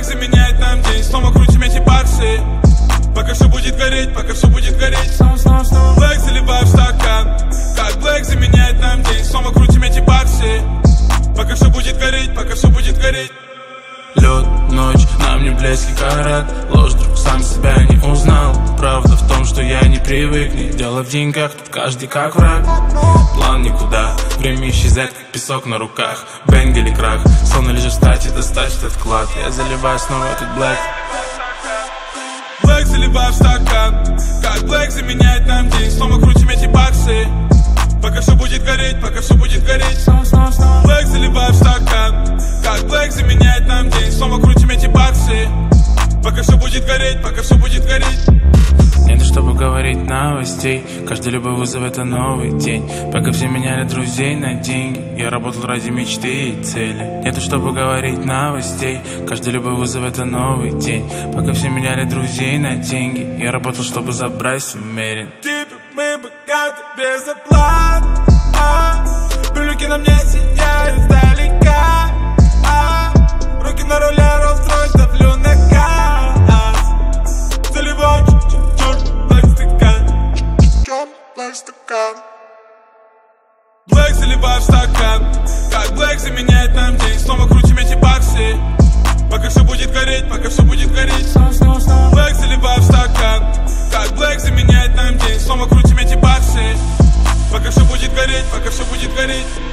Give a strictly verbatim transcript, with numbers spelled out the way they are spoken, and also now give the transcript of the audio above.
заменяет нам день. Снова крутим эти баксы, пока все будет гореть, пока все будет гореть. Блэк заливаю в стакан, как блэк заменяет нам день. Снова крутим эти баксы, пока все будет гореть, пока все будет гореть. Лед, ночь, нам не близкий карат. Ложь, друг, сам себя не узнал. Правда в том, что я не привык. Не дело в деньгах, тут каждый как враг. План никуда, время исчезает, как песок на руках. Бэнг или крах, словно лишь встать и достать этот клад. Я заливаю снова этот блэк. Блэк заливаю в стакан, как блэк заменяет нам день. Снова крутим эти баксы, пока все будет гореть, пока все будет гореть. Блэк заливаю в стакан, как блэк заменяет нам день. Снова крутим эти баксы, пока все будет гореть, пока все будет гореть. Нету, чтобы говорить новостей. Каждый любой вызов — это новый день. Пока все меняли друзей на деньги, я работал ради мечты и цели. Нету, чтобы говорить новостей. Каждый любой вызов — это новый день. Пока все меняли друзей на деньги, я работал, чтобы забрать сумерен. Типа мы богаты без оплат, а, брюки на мне сияют издалека, а, руки на руле, Rolls-Royce, давлю на газ. Заливаю стакан. Блэк заливаю в стакан, как блэк заменяет нам день. Снова крутим эти баксы, пока все будет гореть, пока все будет гореть. Блэк заливаю в стакан, как блэк заменяет нам день. Снова крутим эти баксы, пока все будет гореть, пока все будет гореть.